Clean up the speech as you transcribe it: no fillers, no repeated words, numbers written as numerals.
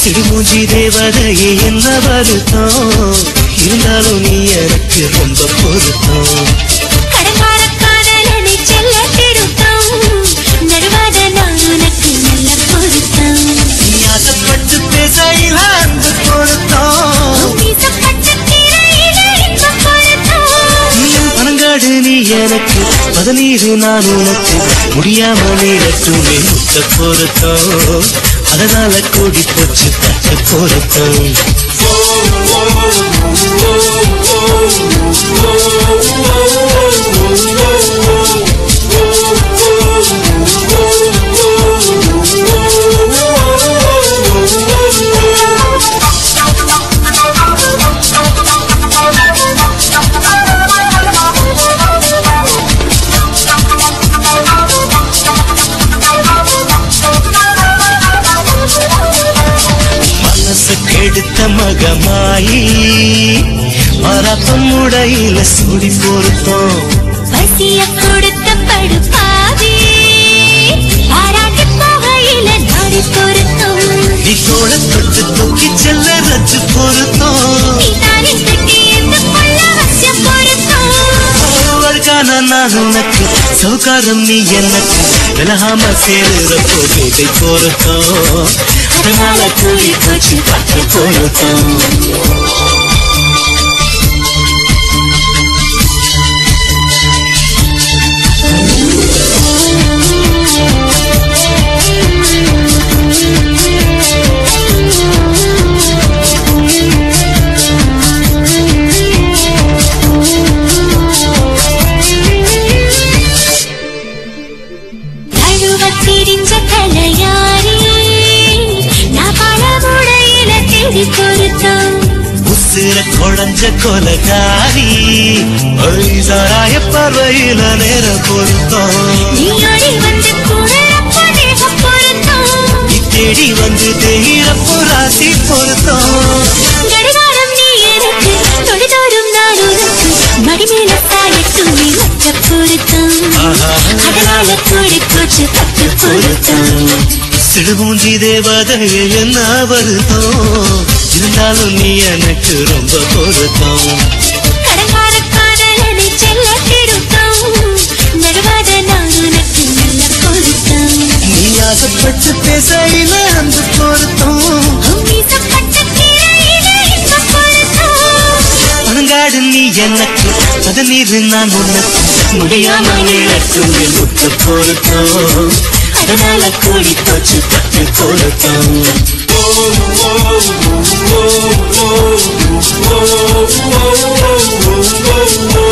சிடுமூஞ்சி தேவதையே என்ன வருத்தம் இருந்தாலும் நீ எனக்கு ரொம்ப பொருத்தம் கடங்கார காதலனை செல்ல திருத்தம் நடுவாத நான் உனக்கு நல்ல பொருத்தம் நீ ஆசைப்பட்டு பேசையில் அன்பு பொருத்தம் வீசப்பட்ட திரையில இன்ப பொருத்தம் பனங்காடு நீ எனக்கு பதநீரு நான் உனக்கு முடியாம நீரட்டுமே முத்த பொருத்தம் அதனால கூடி போச்சு பச்சை பொருத்தம் எடுத்த மகமாயி மரப்பம் உடையில சுடி பொருத்தம் பசிய கொடுத்த படுப்பாவி பாராட்டி போகையில நாடி பொருத்தம் நீ தோள தொட்டு தூக்கி செல்ல ரச்சு பொருத்தம் நீதானே கட்டி எந்த கொள்ள வச்ச பொருத்தம் வருகான நான் உனக்கு சௌகாரம் நீ எனக்கு விலகாம சேருற போதை பொருத்தம் அதனால கூடி போச்சு பச்சை பொருத்தம் திரிஞ்ச கலையாரி நான் பழமுடையில தேடி பொருத்தம் உசிர கொடஞ்ச கொலகாரி சாராய பார்வையில நேர பொருத்தம் நீ அடி வந்து குழப்ப தேக பொருத்தம் நீ தேடி வந்து தேயிரப்போ ராசி பொருத்தம் கடிகாரம் நீ எனக்கு தொடுதோறும் நான் உனக்கு மடிமேல சாயட்டும் நீ மற்ற பொருத்தம் அதனால கூடி போச்சு பத்து பொருத்தம் சிடுமூஞ்சி தேவதையே என்ன வருத்தம் இருந்தாலும் நீ எனக்கு ரொம்ப பொருத்தம் கடங்கார காதலனை செல்ல திருத்தம் நடுவாத நான் உனக்கு நல்ல பொருத்தம் நீ ஆசைப்பட்டு பேசையில அந்த பொருத்தம் வீசப்பட்ட திரையில இன்ப பொருத்தம் பனங்காடு நீ எனக்கு பதநீரு நான் உனக்கு முடியாம நீரட்டும் முத்த பொருத்தம் அதனால கூடி போச்சு பத்து பொருத்தம்